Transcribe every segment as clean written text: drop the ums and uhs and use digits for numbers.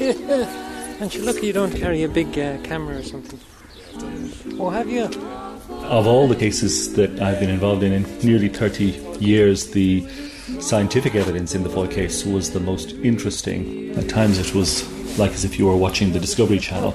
And you're lucky you don't carry a big camera or something. Oh, have you? Of all the cases that I've been involved in nearly 30 years, the scientific evidence in the Foy case was the most interesting. At times it was like as if you were watching the Discovery Channel.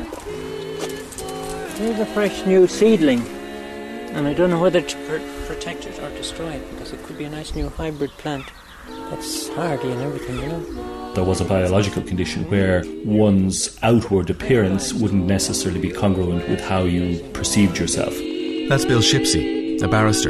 Here's a fresh new seedling, and I don't know whether to protect it or destroy it, because it could be a nice new hybrid plant that's hardy and everything, you know. There was a biological condition where one's outward appearance wouldn't necessarily be congruent with how you perceived yourself. That's Bill Shipsey, a barrister.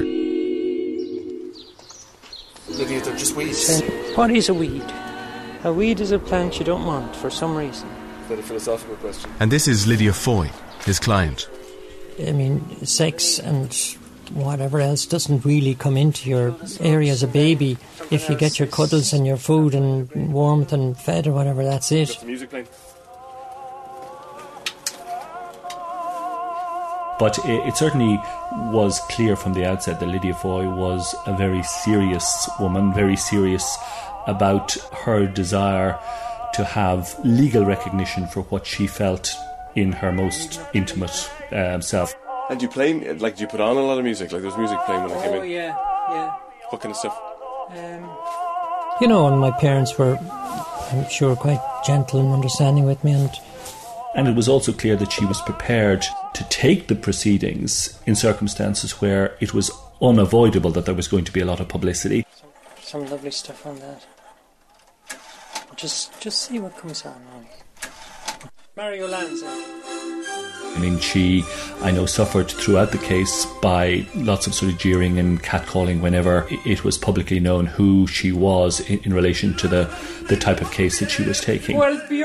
Lydia, they're just weeds. What is a weed? A weed is a plant you don't want for some reason. Is that a philosophical question? And this is Lydia Foy, his client. I mean, sex and whatever else doesn't really come into your area as a baby. If you get your cuddles and your food and warmth and fed or whatever, that's it. Got the music playing. But it certainly was clear from the outset that Lydia Foy was a very serious woman, very serious about her desire to have legal recognition for what she felt in her most intimate self. And do you play, like, do you put on a lot of music? Like, there was music playing when I came in. Oh, yeah. What kind of stuff? You know, and my parents were, I'm sure, quite gentle and understanding with me, And it was also clear that she was prepared to take the proceedings in circumstances where it was unavoidable that there was going to be a lot of publicity. Some lovely stuff on that. Just see what comes on. Mario Lanza. I mean, she, I know, suffered throughout the case by lots of sort of jeering and catcalling whenever it was publicly known who she was in relation to the type of case that she was taking.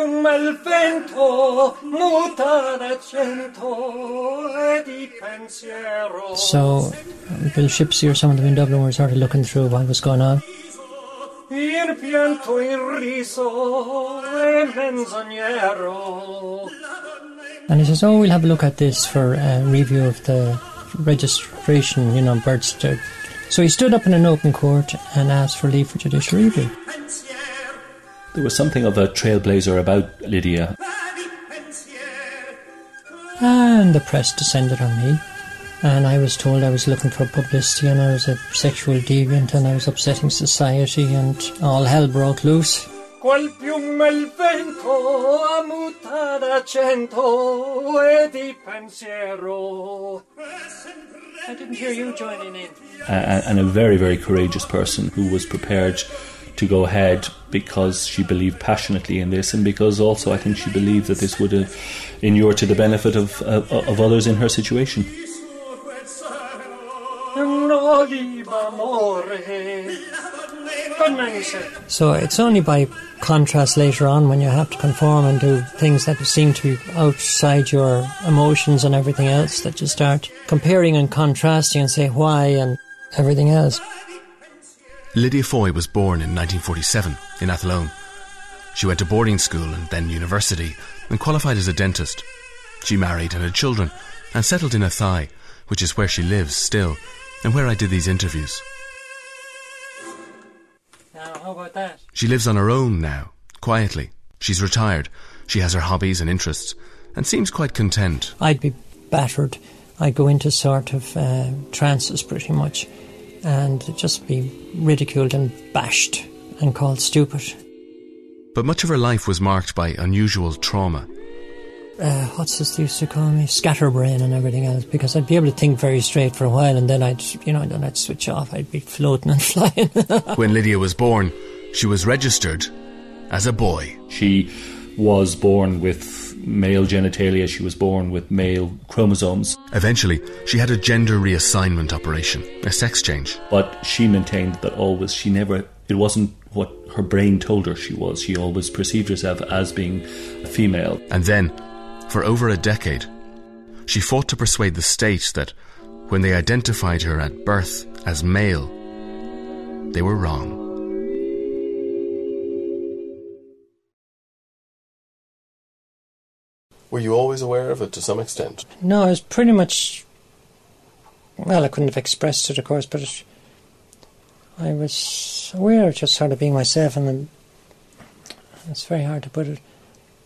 So, Bill Shipsey or some of them in Dublin were sort of looking through what was going on. And he says, oh, we'll have a look at this for a review of the registration, you know, birth certificate. So he stood up in an open court and asked for leave for judicial review. There was something of a trailblazer about Lydia. And the press descended on me. And I was told I was looking for publicity and I was a sexual deviant and I was upsetting society, and all hell broke loose. I didn't hear you joining in. And a very, very courageous person who was prepared to go ahead because she believed passionately in this, and because also I think she believed that this would inure to the benefit of others in her situation. So it's only by contrast later on, when you have to conform and do things that seem to be outside your emotions and everything else, that you start comparing and contrasting and say why and everything else. Lydia Foy was born in 1947 in Athlone. She went to boarding school and then university and qualified as a dentist. She married and had children and settled in Athy, which is where she lives still and where I did these interviews. Now, how about that? She lives on her own now, quietly. She's retired. She has her hobbies and interests and seems quite content. I'd be battered. I'd go into sort of trances pretty much and just be ridiculed and bashed and called stupid. But much of her life was marked by unusual trauma. What's this they used to call me? Scatterbrain and everything else, because I'd be able to think very straight for a while and then I'd switch off. I'd be floating and flying. When Lydia was born, she was registered as a boy. She was born with male genitalia. She was born with male chromosomes. Eventually, she had a gender reassignment operation, a sex change. But she maintained that it wasn't what her brain told her she was. She always perceived herself as being a female. And then, for over a decade, she fought to persuade the state that when they identified her at birth as male, they were wrong. Were you always aware of it to some extent? No, I was pretty much... Well, I couldn't have expressed it, of course, but I was aware of just sort of being myself, and it's very hard to put it.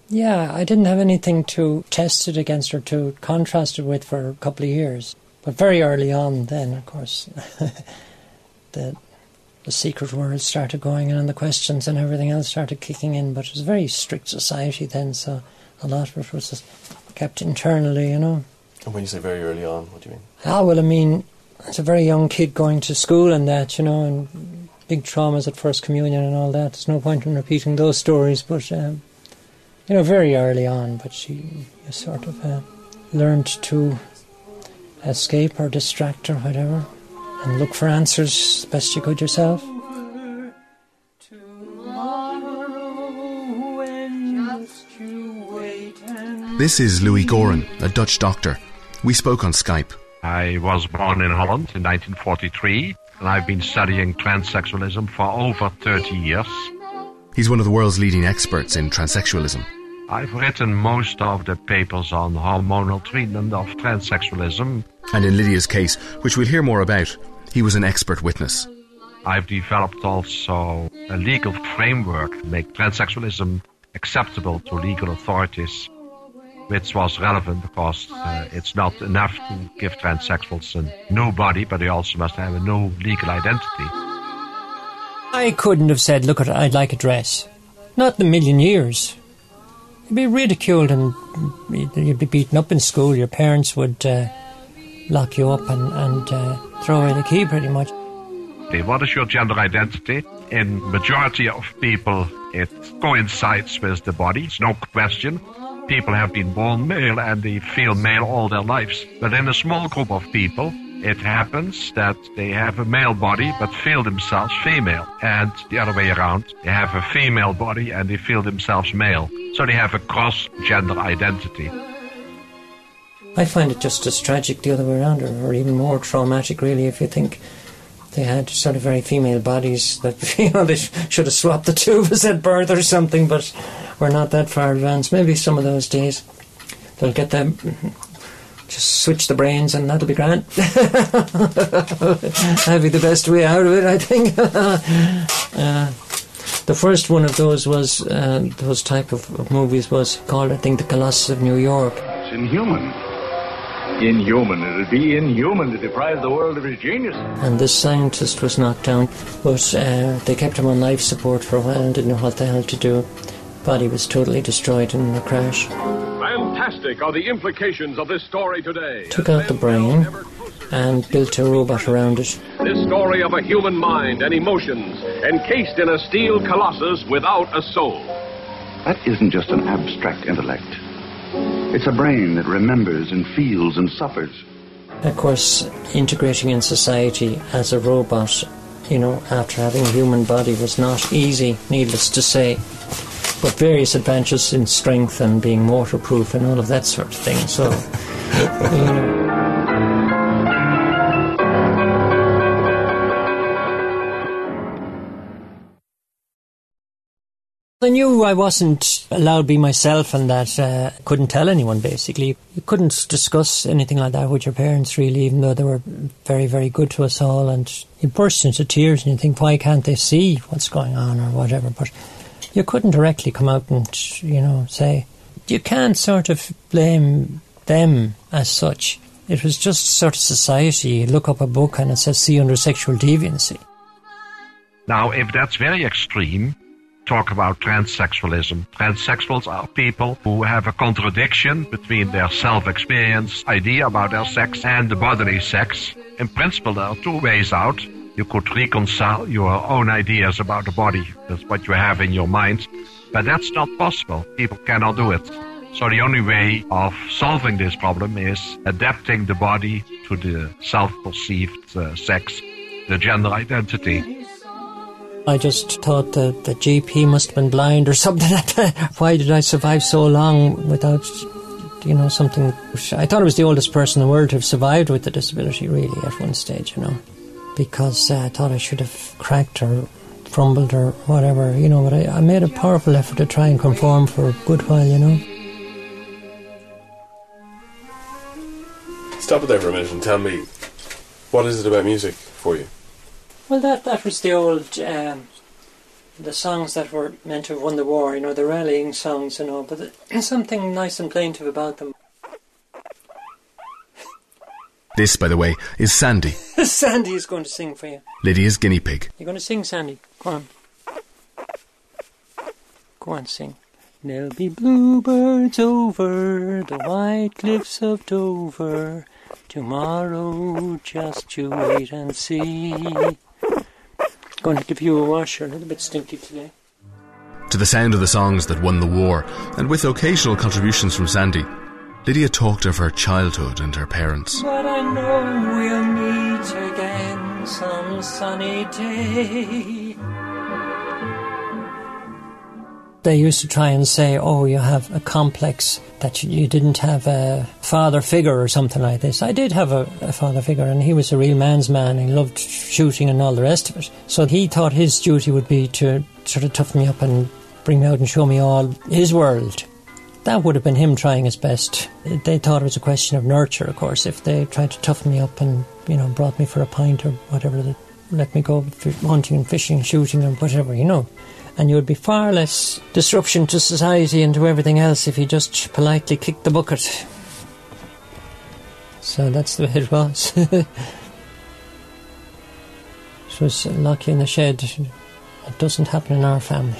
Yeah, I didn't have anything to test it against or to contrast it with for a couple of years. But very early on then, of course, the secret world started going in and the questions and everything else started kicking in. But it was a very strict society then, so a lot of it was just kept internally, you know. And when you say very early on, what do you mean? Ah, well, I mean, as a very young kid going to school and that, you know, and big traumas at First Communion and all that. There's no point in repeating those stories, but, you know, very early on. But you sort of learned to escape or distract or whatever and look for answers as best you could yourself. This is Louis Goren, a Dutch doctor. We spoke on Skype. I was born in Holland in 1943, and I've been studying transsexualism for over 30 years. He's one of the world's leading experts in transsexualism. I've written most of the papers on hormonal treatment of transsexualism. And in Lydia's case, which we'll hear more about, he was an expert witness. I've developed also a legal framework to make transsexualism acceptable to legal authorities, which was relevant because it's not enough to give transsexuals a new body, but they also must have a new legal identity. I couldn't have said, look, I'd like a dress. Not in a million years. You'd be ridiculed and you'd be beaten up in school. Your parents would lock you up and throw away the key pretty much. What is your gender identity? In majority of people, it coincides with the body. It's no question. People have been born male and they feel male all their lives. But in a small group of people, it happens that they have a male body but feel themselves female. And the other way around, they have a female body and they feel themselves male. So they have a cross-gender identity. I find it just as tragic the other way around, or even more traumatic really, if you think they had sort of very female bodies that, you know, they should have swapped the two of us at birth or something, but we're not that far advanced. Maybe some of those days they'll get them, just switch the brains and that'll be grand. That'd be the best way out of it, I think. The first one of those was, those type of movies was called, I think, The Colossus of New York. It's inhuman. Inhuman. It would be inhuman to deprive the world of its genius. And this scientist was knocked down, but they kept him on life support for a while and didn't know what the hell to do. Body was totally destroyed in the crash. Fantastic are the implications of this story today. Took out the brain and built a robot around it. This story of a human mind and emotions encased in a steel colossus without a soul. That isn't just an abstract intellect. It's a brain that remembers and feels and suffers. Of course, integrating in society as a robot, you know, after having a human body was not easy, needless to say. But various advantages in strength and being waterproof and all of that sort of thing. So, you know. I knew I wasn't allowed to be myself and that couldn't tell anyone, basically. You couldn't discuss anything like that with your parents, really, even though they were very, very good to us all. And you burst into tears and you think, why can't they see what's going on or whatever? But you couldn't directly come out and, you know, say. You can't sort of blame them as such. It was just sort of society. You look up a book and it says, see under sexual deviancy. Now, if that's very extreme, talk about transsexualism. Transsexuals are people who have a contradiction between their self-experience idea about their sex and the bodily sex. In principle, there are two ways out. You could reconcile your own ideas about the body with what you have in your mind, but that's not possible. People cannot do it. So the only way of solving this problem is adapting the body to the self-perceived sex, the gender identity. I just thought that the GP must have been blind or something like that. Why did I survive so long without, you know, something? I thought I was the oldest person in the world to have survived with the disability, really, at one stage, you know, because I thought I should have cracked or crumbled or whatever, you know, but I made a powerful effort to try and conform for a good while, you know. Stop it there for a minute and tell me, what is it about music for you? Well, that was the old the songs that were meant to have won the war, you know, the rallying songs and all, but there's something nice and plaintive about them. This, by the way, is Sandy. Sandy is going to sing for you. Lydia's guinea pig. You're going to sing, Sandy? Go on. Go on, sing. There'll be bluebirds over the white cliffs of Dover. Tomorrow, just you wait and see. Going to give you a wash. You're a little bit stinky today. To the sound of the songs that won the war, and with occasional contributions from Sandy, Lydia talked of her childhood and her parents. But I know we'll meet again some sunny day. They used to try and say, oh, you have a complex that you didn't have a father figure or something like this. I did have a father figure, and he was a real man's man. He loved shooting and all the rest of it. So he thought his duty would be to sort of toughen me up and bring me out and show me all his world. That would have been him trying his best. They thought it was a question of nurture, of course. If they tried to toughen me up and, you know, brought me for a pint or whatever, let me go hunting and fishing, shooting and whatever, you know. And you would be far less disruption to society and to everything else if you just politely kicked the bucket. So that's the way it was. It was lock you in the shed. It doesn't happen in our family.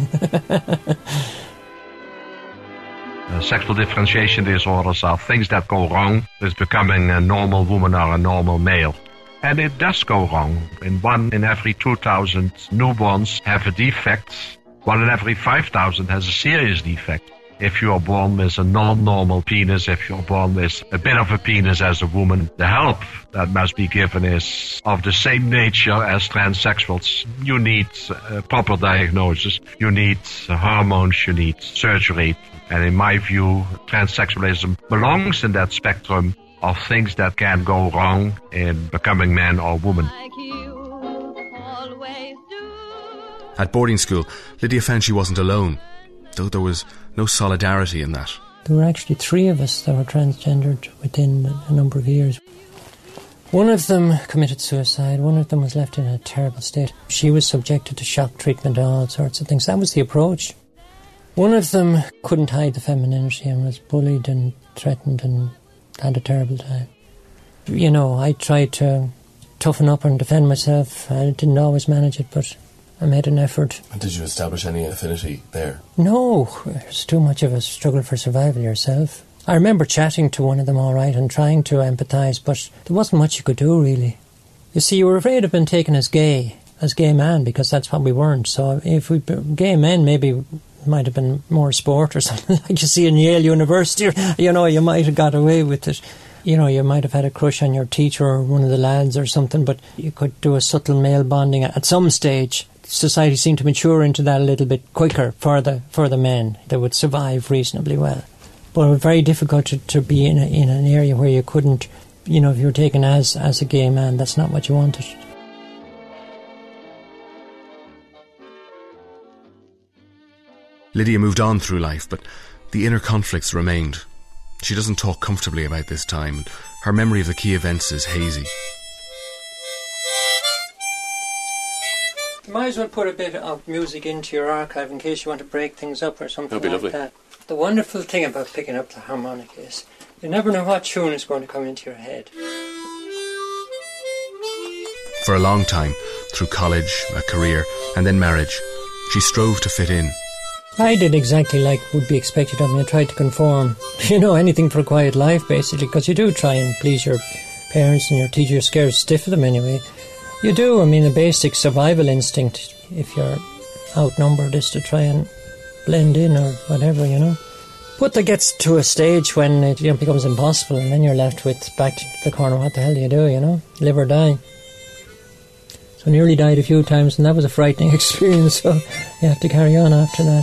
Sexual differentiation disorders are things that go wrong with becoming a normal woman or a normal male. And it does go wrong. 1 in every 2,000 newborns have a defect. 1 in every 5,000 has a serious defect. If you are born with a non-normal penis, if you're born with a bit of a penis as a woman, the help that must be given is of the same nature as transsexuals. You need a proper diagnosis, you need hormones, you need surgery. And in my view, transsexualism belongs in that spectrum of things that can go wrong in becoming man or woman. At boarding school, Lydia found she wasn't alone, though there was no solidarity in that. There were actually 3 of us that were transgendered within a number of years. One of them committed suicide, one of them was left in a terrible state. She was subjected to shock treatment and all sorts of things. That was the approach. One of them couldn't hide the femininity and was bullied and threatened and had a terrible time. You know, I tried to toughen up and defend myself. I didn't always manage it, but I made an effort. And did you establish any affinity there? No, it's too much of a struggle for survival yourself. I remember chatting to one of them all right and trying to empathise, but there wasn't much you could do, really. You see, you were afraid of being taken as gay man, because that's what we weren't. So if we gay men, maybe might have been more sport or something like you see in Yale University. You know, you might have got away with it. You know, you might have had a crush on your teacher or one of the lads or something, but you could do a subtle male bonding at some stage. Society seemed to mature into that a little bit quicker for the men. They would survive reasonably well. But it was very difficult to be in an area where you couldn't, you know, if you were taken as a gay man, that's not what you wanted. Lydia moved on through life, but the inner conflicts remained. She doesn't talk comfortably about this time, and her memory of the key events is hazy. You might as well put a bit of music into your archive in case you want to break things up or something. That'd be lovely. That. The wonderful thing about picking up the harmonica is you never know what tune is going to come into your head. For a long time, through college, a career, and then marriage, she strove to fit in. I did exactly like would be expected of me. I tried to conform. You know, anything for a quiet life, basically, because you do try and please your parents and your teacher. You're scared stiff of them anyway. You do. I mean, the basic survival instinct, if you're outnumbered, is to try and blend in or whatever, you know. But there gets to a stage when it becomes impossible, and then you're left with back to the corner. What the hell do, you know? Live or die. So I nearly died a few times, and that was a frightening experience, so you have to carry on after that.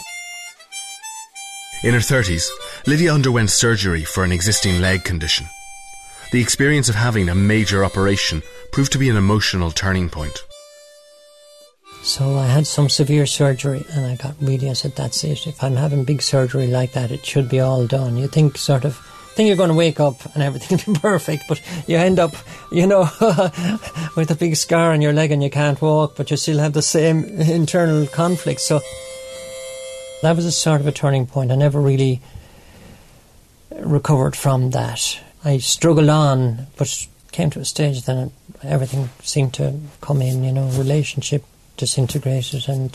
In her 30s, Lydia underwent surgery for an existing leg condition. The experience of having a major operation proved to be an emotional turning point. So I had some severe surgery, and I said, that's it. If I'm having big surgery like that, it should be all done. You think sort of think you're going to wake up and everything will be perfect, but you end up, you know, with a big scar on your leg and you can't walk, but you still have the same internal conflict. So that was a sort of a turning point. I never really recovered from that. I struggled on, but came to a stage then everything seemed to come in, you know, relationship disintegrated and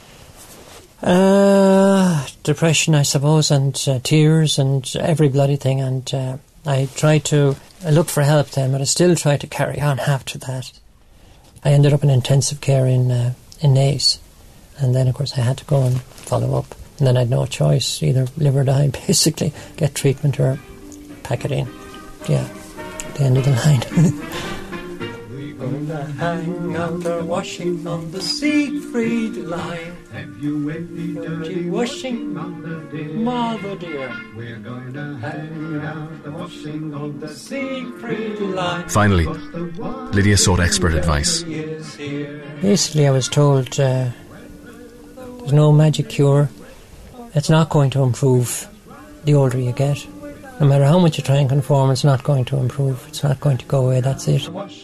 depression, I suppose, and tears and every bloody thing. And I looked for help then, but I still tried to carry on after that. I ended up in intensive care in Naas, and then of course I had to go and follow up. And then I had no choice, either live or die, basically, get treatment or pack it in. Yeah, the end of the line. We're gonna hang out our washing on the Siegfried line. Have you any dirty washing, Mother dear? We're gonna hang out the washing on the Siegfried line. Finally, Lydia sought expert advice. Basically, I was told there's no magic cure. It's not going to improve the older you get. No matter how much you try and conform, it's not going to improve. It's not going to go away, that's it.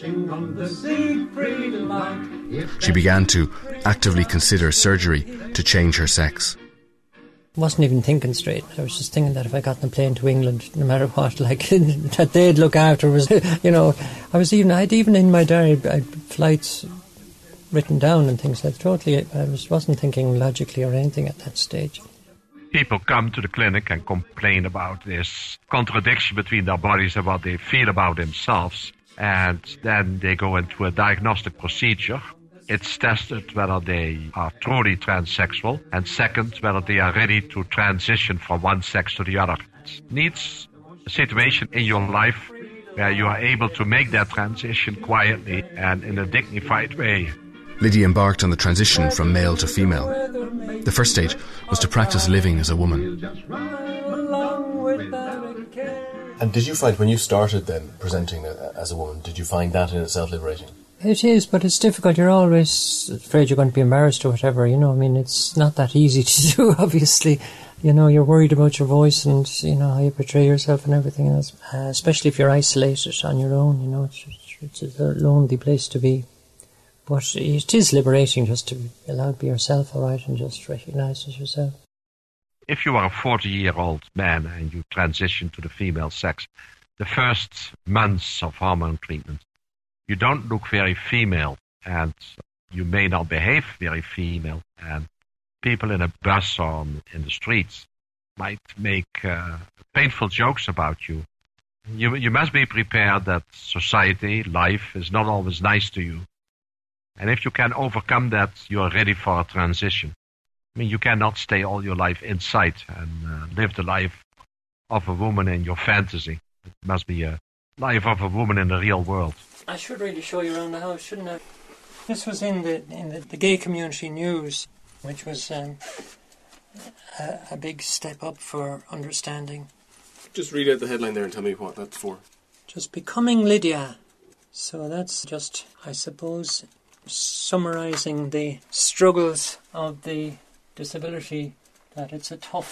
She began to actively consider surgery to change her sex. Wasn't even thinking straight. I was just thinking that if I got on a plane to England, no matter what, like, that they'd look after was, you know, I'd even in my diary, I had flights written down and things like totally, wasn't thinking logically or anything at that stage. People come to the clinic and complain about this contradiction between their bodies and what they feel about themselves. And then they go into a diagnostic procedure. It's tested whether they are truly transsexual, and second, whether they are ready to transition from one sex to the other. It needs a situation in your life where you are able to make that transition quietly and in a dignified way. Lydia embarked on the transition from male to female. The first stage was to practice living as a woman. And did you find, when you started then presenting as a woman, did you find that in itself liberating? It is, but it's difficult. You're always afraid you're going to be embarrassed or whatever, you know. I mean, it's not that easy to do, obviously. You know, you're worried about your voice and, you know, how you portray yourself and everything else. Especially if you're isolated on your own, you know. It's a lonely place to be. But it is liberating just to be allowed to be yourself, all right, and just recognise as yourself. If you are a 40-year-old man and you transition to the female sex, the first months of hormone treatment, you don't look very female, and you may not behave very female, and people in a bus or in the streets might make painful jokes about you. You must be prepared that society, life, is not always nice to you. And if you can overcome that, you are ready for a transition. I mean, you cannot stay all your life inside and live the life of a woman in your fantasy. It must be a life of a woman in the real world. I should really show you around the house, shouldn't I? This was in the gay community news, which was a big step up for understanding. Just read out the headline there and tell me what that's for. Just becoming Lydia. So that's just, I suppose, summarising the struggles of the disability, that it's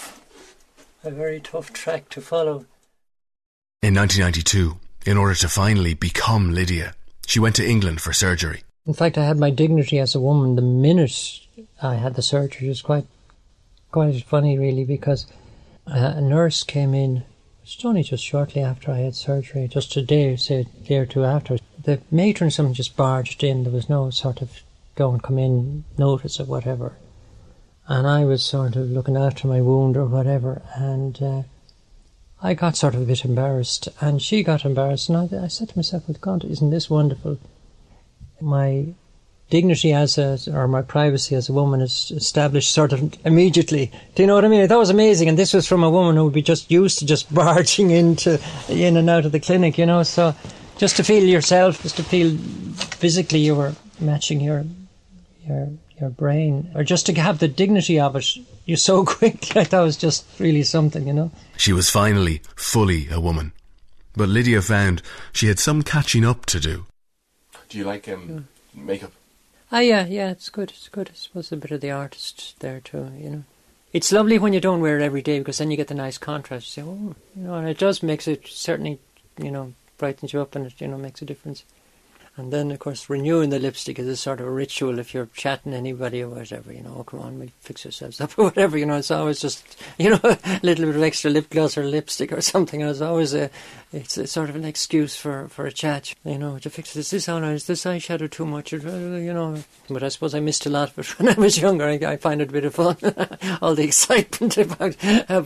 a very tough track to follow. In 1992, in order to finally become Lydia, she went to England for surgery. In fact, I had my dignity as a woman the minute I had the surgery. It was quite funny, really, because a nurse came in. It was only just shortly after I had surgery, just a day or two after. The matron just barged in. There was no sort of don't come in notice or whatever. And I was sort of looking after my wound or whatever, and I got sort of a bit embarrassed, and she got embarrassed, and I said to myself, well, God, isn't this wonderful? My dignity or my privacy as a woman is established sort of immediately. Do you know what I mean? That was amazing, and this was from a woman who would be just used to just barging in and out of the clinic, you know, so just to feel yourself, just to feel physically you were matching your brain, or just to have the dignity of it, you're so quick. I thought it was just really something, you know. She was finally fully a woman, but Lydia found she had some catching up to do. Do you like makeup? Yeah, it's good. I suppose a bit of the artist there too, you know. It's lovely when you don't wear it every day, because then you get the nice contrast. You say, oh, and it does makes it certainly, brightens you up, and it, makes a difference. And then, of course, renewing the lipstick is a sort of a ritual if you're chatting to anybody or whatever, come on, we'll fix ourselves up or whatever, it's always just, a little bit of extra lip gloss or lipstick or something. And it's always it's a sort of an excuse for a chat, to fix this. This eyeshadow too much, But I suppose I missed a lot of it when I was younger. I find it a bit of fun, all the excitement about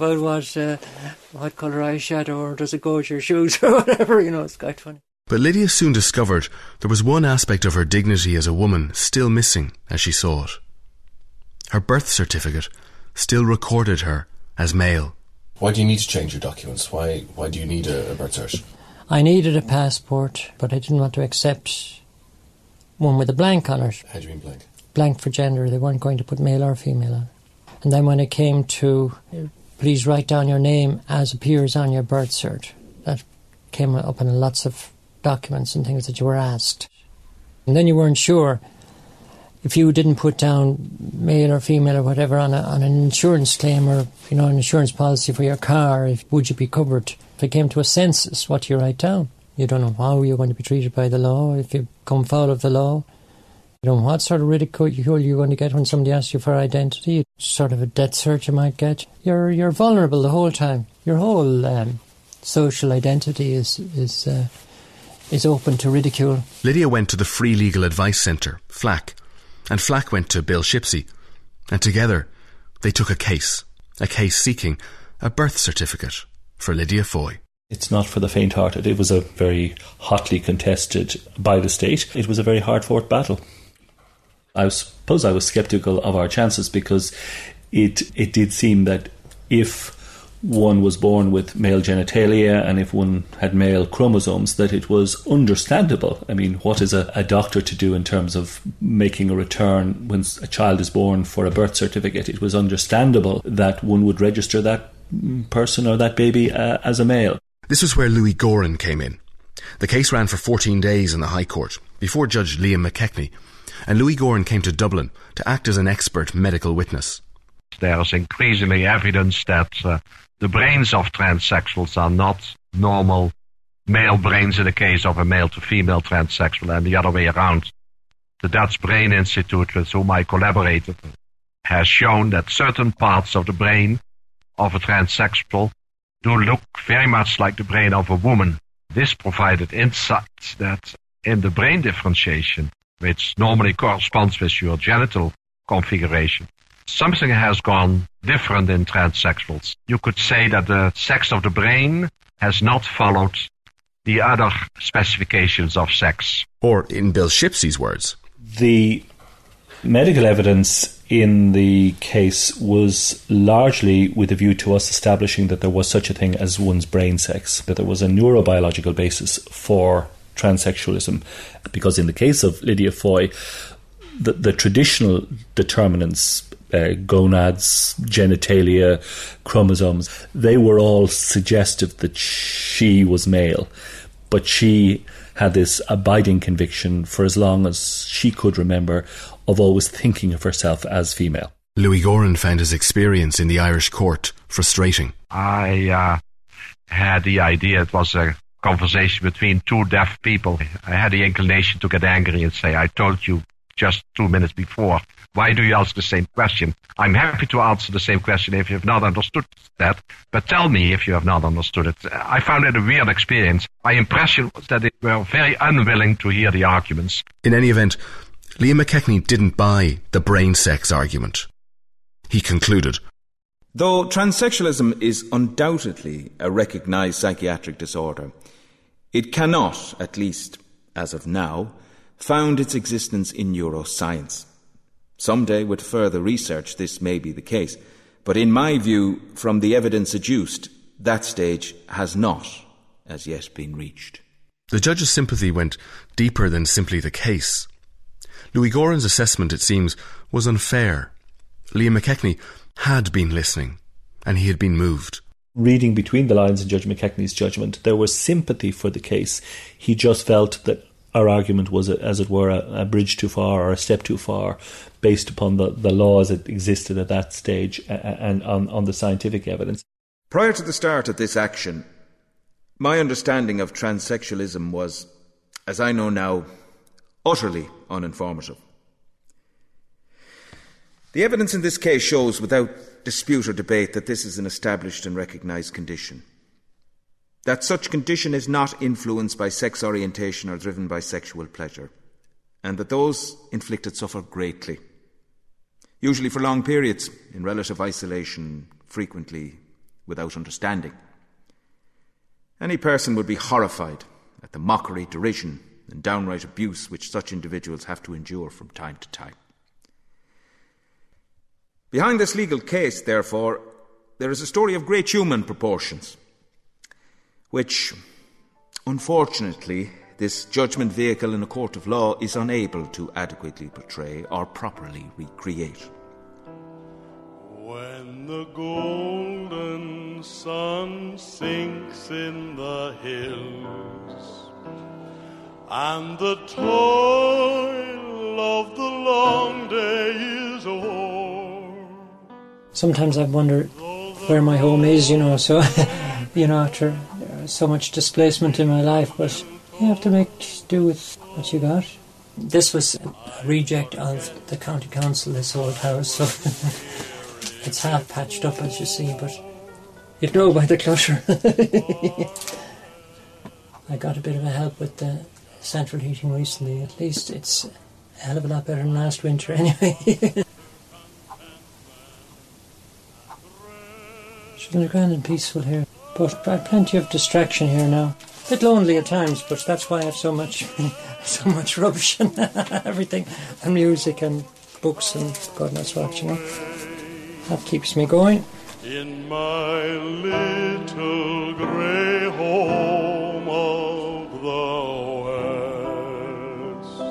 what colour eyeshadow, or does it go with your shoes or whatever, it's quite funny. But Lydia soon discovered there was one aspect of her dignity as a woman still missing as she saw it. Her birth certificate still recorded her as male. Why do you need to change your documents? Why do you need a birth cert? I needed a passport, but I didn't want to accept one with a blank on it. How do you mean blank? Blank for gender. They weren't going to put male or female on. And then when it came to, please write down your name as appears on your birth cert, that came up in lots of documents and things that you were asked. And then you weren't sure if you didn't put down male or female or whatever on an insurance claim, or an insurance policy for your car, would you be covered? If it came to a census, what do you write down? You don't know how you're going to be treated by the law if you come foul of the law. You don't know what sort of ridicule you're going to get when somebody asks you for identity. Sort of a death cert you might get. You're vulnerable the whole time. Your whole social identity is open to ridicule. Lydia went to the Free Legal Advice Centre, FLAC, and FLAC went to Bill Shipsey, and together they took a case seeking a birth certificate for Lydia Foy. It's not for the faint-hearted. It was a very hotly contested by the state. It was a very hard-fought battle. I suppose I was sceptical of our chances, because it did seem that if one was born with male genitalia and if one had male chromosomes, that it was understandable. I mean, what is a doctor to do in terms of making a return when a child is born for a birth certificate? It was understandable that one would register that person or that baby as a male. This was where Louis Goran came in. The case ran for 14 days in the High Court before Judge Liam McKechnie, and Louis Goran came to Dublin to act as an expert medical witness. There is increasingly evidence that the brains of transsexuals are not normal male brains in the case of a male to female transsexual, and the other way around. The Dutch Brain Institute, with whom I collaborated, has shown that certain parts of the brain of a transsexual do look very much like the brain of a woman. This provided insights that in the brain differentiation, which normally corresponds with your genital configuration, something has gone different in transsexuals. You could say that the sex of the brain has not followed the other specifications of sex. Or, in Bill Shipsey's words, the medical evidence in the case was largely with a view to us establishing that there was such a thing as one's brain sex, that there was a neurobiological basis for transsexualism. Because in the case of Lydia Foy, the traditional determinants, gonads, genitalia, chromosomes, they were all suggestive that she was male. But she had this abiding conviction for as long as she could remember of always thinking of herself as female. Louis Goran found his experience in the Irish court frustrating. I had the idea it was a conversation between two deaf people. I had the inclination to get angry and say, I told you just 2 minutes before. Why do you ask the same question? I'm happy to answer the same question if you have not understood that, but tell me if you have not understood it. I found it a weird experience. My impression was that they were very unwilling to hear the arguments. In any event, Liam McKechnie didn't buy the brain sex argument. He concluded, though transsexualism is undoubtedly a recognised psychiatric disorder, it cannot, at least as of now, found its existence in neuroscience. Someday, with further research, this may be the case, but in my view, from the evidence adduced, that stage has not as yet been reached. The judge's sympathy went deeper than simply the case. Louis Goran's assessment, it seems, was unfair. Liam McKechnie had been listening, and he had been moved. Reading between the lines in Judge McKechnie's judgment, there was sympathy for the case. He just felt that our argument was, as it were, a bridge too far or a step too far based upon the laws that existed at that stage and on the scientific evidence. Prior to the start of this action, my understanding of transsexualism was, as I know now, utterly uninformative. The evidence in this case shows without dispute or debate that this is an established and recognised condition. That such condition is not influenced by sex orientation or driven by sexual pleasure, and that those inflicted suffer greatly, usually for long periods, in relative isolation, frequently without understanding. Any person would be horrified at the mockery, derision, and downright abuse which such individuals have to endure from time to time. Behind this legal case, therefore, there is a story of great human proportions, which, unfortunately, this judgment vehicle in a court of law is unable to adequately portray or properly recreate. When the golden sun sinks in the hills and the toil of the long day is o'er. Sometimes I've wondered where my home is, so, after so much displacement in my life, but you have to make do with what you got. This was a reject of the county council, this old house, so it's half patched up, as you see, but you'd know by the clutter. I got a bit of a help with the central heating recently. At least it's a hell of a lot better than last winter anyway. It's been grand and peaceful here, but I have plenty of distraction here now. A bit lonely at times, but that's why I have so much rubbish and everything, and music and books and God knows what, That keeps me going. In my little grey home of the West.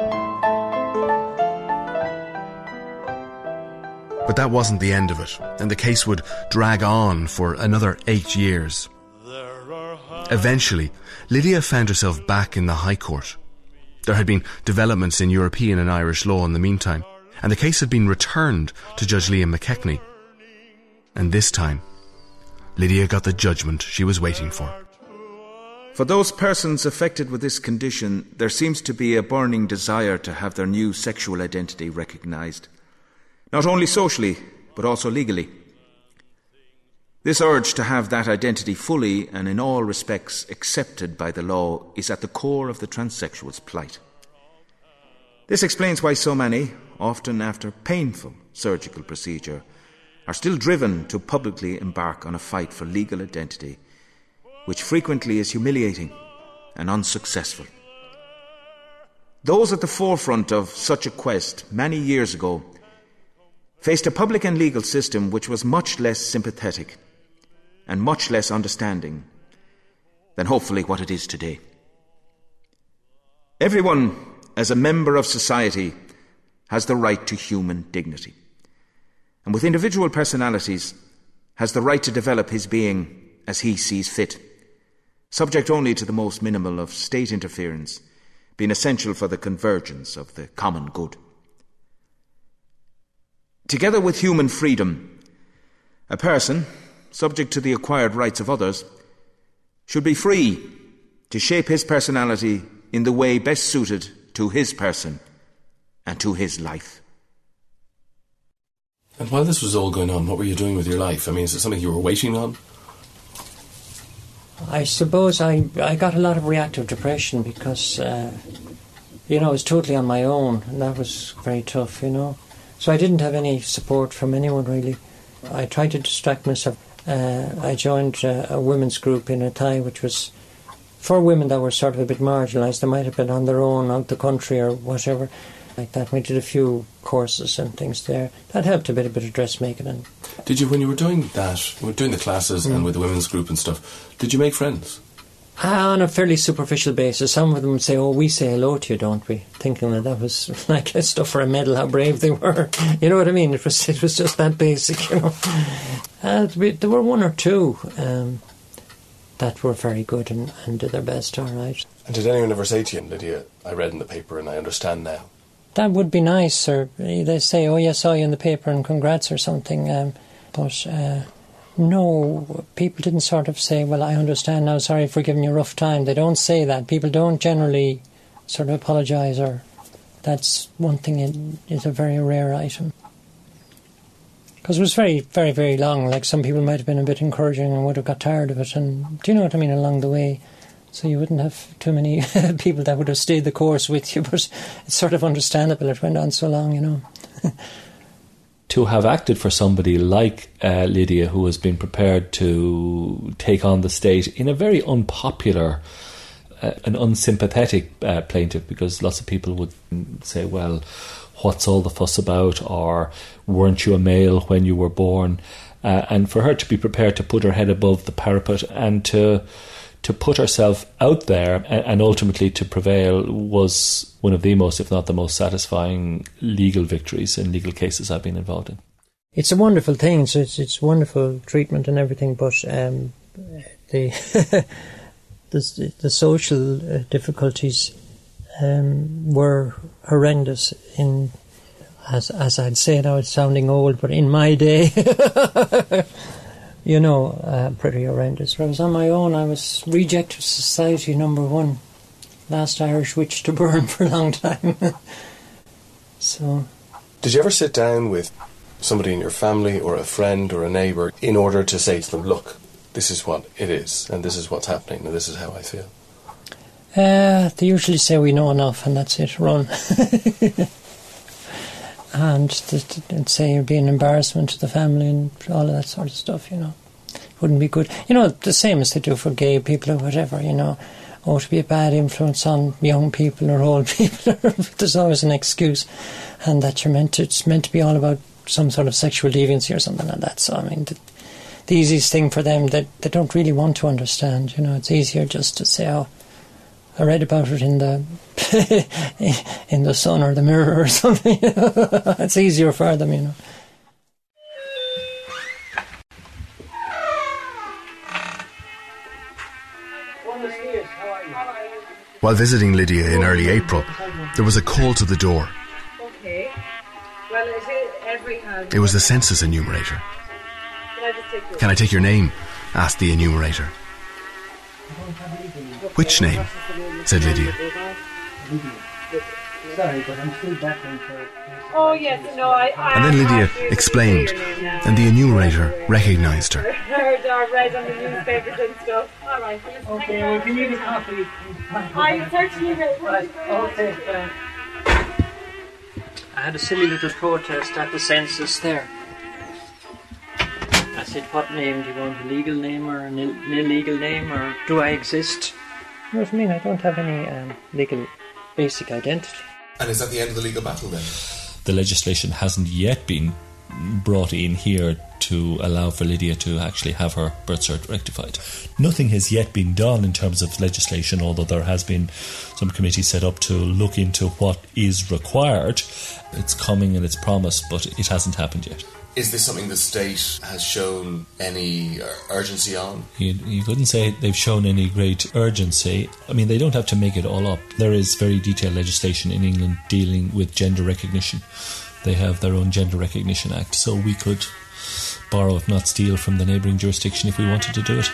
But that wasn't the end of it, and the case would drag on for another 8 years. Eventually, Lydia found herself back in the High Court. There had been developments in European and Irish law in the meantime, and the case had been returned to Judge Liam McKechnie. And this time, Lydia got the judgment she was waiting for. For those persons affected with this condition, there seems to be a burning desire to have their new sexual identity recognised, not only socially, but also legally. This urge to have that identity fully and in all respects accepted by the law is at the core of the transsexual's plight. This explains why so many, often after painful surgical procedure, are still driven to publicly embark on a fight for legal identity, which frequently is humiliating and unsuccessful. Those at the forefront of such a quest many years ago faced a public and legal system which was much less sympathetic and much less understanding than hopefully what it is today. Everyone, as a member of society, has the right to human dignity, and with individual personalities has the right to develop his being as he sees fit, subject only to the most minimal of state interference, being essential for the convergence of the common good. Together with human freedom, a person, subject to the acquired rights of others, should be free to shape his personality in the way best suited to his person and to his life. And while this was all going on, what were you doing with your life? I mean, is it something you were waiting on? I suppose I got a lot of reactive depression because, I was totally on my own, and that was very tough, So I didn't have any support from anyone, really. I tried to distract myself. I joined a women's group in Athy, which was for women that were sort of a bit marginalised. They might have been on their own out the country or whatever like that. We did a few courses and things there. That helped a bit of dressmaking. And did you, when you were doing that, doing the classes and with the women's group and stuff, did you make friends? On a fairly superficial basis. Some of them would say, we say hello to you, don't we? Thinking that was like stuff for a medal, how brave they were. You know what I mean? It was just that basic, There were one or two. that were very good and did their best, all right. And did anyone ever say to you, Lydia, I read in the paper and I understand now? That would be nice, or they say, oh, yeah, I saw you in the paper and congrats or something. But no, people didn't sort of say, well, I understand now, sorry for giving you a rough time. They don't say that. People don't generally sort of apologise, or that's one thing, is a very rare item. Because it was very, very, very long. Like, some people might have been a bit encouraging and would have got tired of it, and do you know what I mean, along the way. So you wouldn't have too many people that would have stayed the course with you, but it's sort of understandable. It went on so long, you know. To have acted for somebody like Lydia, who has been prepared to take on the state in a very unpopular, an unsympathetic plaintiff, because lots of people would say, well, what's all the fuss about, or weren't you a male when you were born? And for her to be prepared to put her head above the parapet and to put herself out there and ultimately to prevail was one of the most, if not the most satisfying legal victories in legal cases I've been involved in. It's a wonderful thing. So it's wonderful treatment and everything, but the the social difficulties were horrendous in, as I'd say now, it's sounding old, but in my day, you know, pretty horrendous. When I was on my own, I was rejected society #1, last Irish witch to burn for a long time. So, did you ever sit down with somebody in your family or a friend or a neighbour in order to say to them, look, this is what it is, and this is what's happening, and this is how I feel? They usually say we know enough, and that's it, run. And say it'd be an embarrassment to the family and all of that sort of stuff, you know. It wouldn't be good. You know, the same as they do for gay people or whatever, you know. Oh, to be a bad influence on young people or old people. There's always an excuse. And that it's meant to be all about some sort of sexual deviancy or something like that. So, I mean, the easiest thing for them, they don't really want to understand, you know. It's easier just to say, oh, I read about it in the in the Sun or the Mirror or something. It's easier for them, you know. While visiting Lydia in early April, there was a call to the door. Okay. Well, is it every hand? It was the census enumerator. Can I take your name? Asked the enumerator. Which name? Said Lydia. Sorry, but I'm still battling for it. Oh, yes, no, And then Lydia explained, and the enumerator recognised her. I read on the newspapers and stuff. All right. Okay, well, can you have a coffee? I certainly will. Right, okay. I had a silly little protest at the census there. I said, what name? Do you want a legal name or an illegal name, or do I exist? You know what I mean? I don't have any legal basic identity. And is that the end of the legal battle then? The legislation hasn't yet been brought in here to allow for Lydia to actually have her birth cert rectified. Nothing has yet been done in terms of legislation, although there has been some committee set up to look into what is required. It's coming and it's promised, but it hasn't happened yet. Is this something the state has shown any urgency on? You couldn't say they've shown any great urgency. I mean, they don't have to make it all up. There is very detailed legislation in England dealing with gender recognition. They have their own Gender Recognition Act, so we could borrow, if not steal, from the neighbouring jurisdiction if we wanted to do it.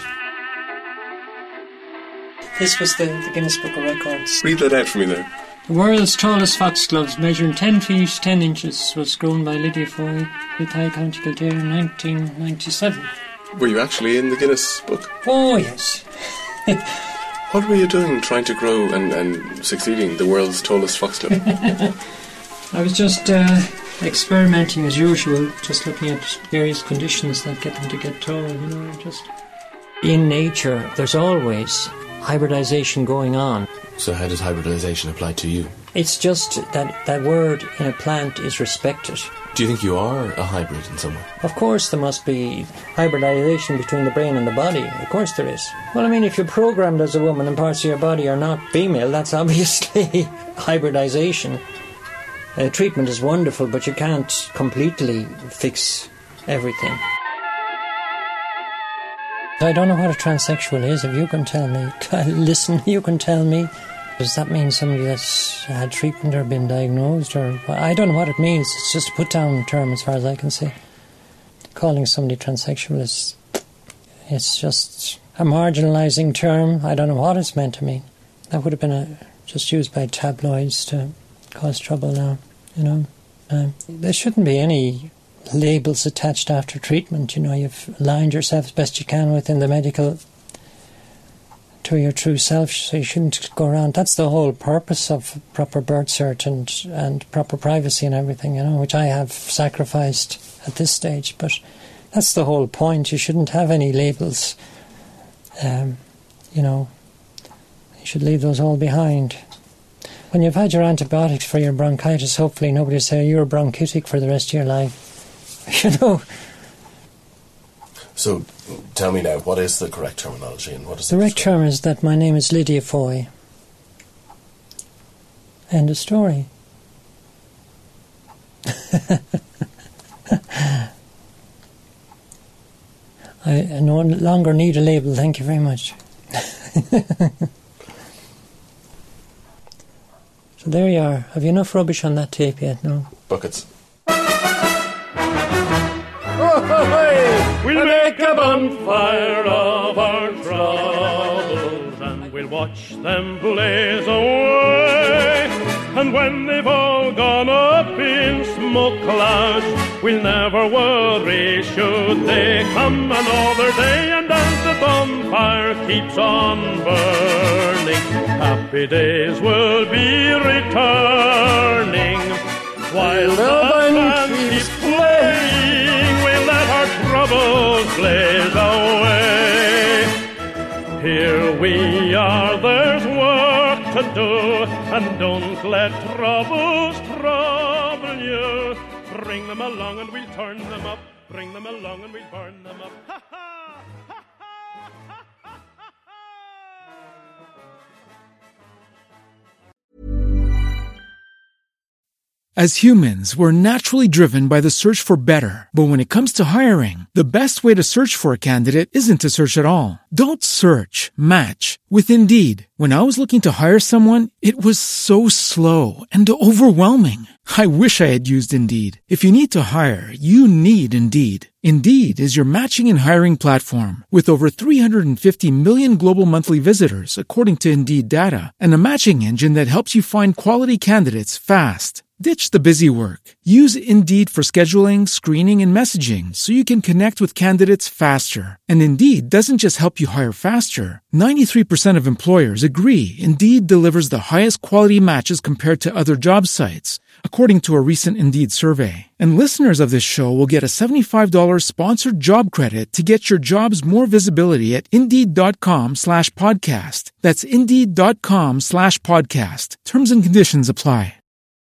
This was the Guinness Book of Records. Read that out for me there. The world's tallest foxgloves, measuring 10 feet 10 inches, was grown by Lydia Foy with High County Kildare in 1997. Were you actually in the Guinness book? Oh, yes. What were you doing trying to grow and succeeding the world's tallest foxglove? I was just experimenting as usual, just looking at various conditions that get them to get tall, you know, just... In nature, there's always hybridization going on. So how does hybridization apply to you? It's just that word in a plant is respected. Do you think you are a hybrid in some way? Of course there must be hybridization between the brain and the body. Of course there is. Well, I mean, if you're programmed as a woman and parts of your body are not female, that's obviously hybridization. Treatment is wonderful, but you can't completely fix everything. I don't know what a transsexual is. If you can tell me, listen, you can tell me. Does that mean somebody that's had treatment or been diagnosed? Or I don't know what it means. It's just a put-down term as far as I can see. Calling somebody transsexual it's just a marginalising term. I don't know what it's meant to mean. That would have been just used by tabloids to cause trouble now, you know. There shouldn't be any labels attached after treatment. You know, you've aligned yourself as best you can within the medical to your true self, so you shouldn't go around. That's the whole purpose of proper birth cert and proper privacy and everything, you know, which I have sacrificed at this stage. But that's the whole point. You shouldn't have any labels. You know, you should leave those all behind. When you've had your antibiotics for your bronchitis, hopefully nobody will say you're bronchitic for the rest of your life. You know. So, tell me now, what is the correct terminology and what is the correct term? Is that my name is Lydia Foy. End of story. I no longer need a label, thank you very much. So there you are. Have you enough rubbish on that tape yet? No? Buckets. We'll make a bonfire of our troubles and we'll watch them blaze away. And when they've all gone up in smoke clouds, we'll never worry should they come another day. And as the bonfire keeps on burning, happy days will be returning. While the band keeps playing, we'll let our troubles blaze away. Here we are, there's work to do, and don't let troubles trouble you. Bring them along and we'll turn them up. Bring them along and we'll burn them up. Ha ha! As humans, we're naturally driven by the search for better. But when it comes to hiring, the best way to search for a candidate isn't to search at all. Don't search, match with Indeed. When I was looking to hire someone, it was so slow and overwhelming. I wish I had used Indeed. If you need to hire, you need Indeed. Indeed is your matching and hiring platform with over 350 million global monthly visitors, according to Indeed data, and a matching engine that helps you find quality candidates fast. Ditch the busy work. Use Indeed for scheduling, screening, and messaging so you can connect with candidates faster. And Indeed doesn't just help you hire faster. 93% of employers agree Indeed delivers the highest quality matches compared to other job sites, according to a recent Indeed survey. And listeners of this show will get a $75 sponsored job credit to get your jobs more visibility at Indeed.com/podcast. That's Indeed.com/podcast. Terms and conditions apply.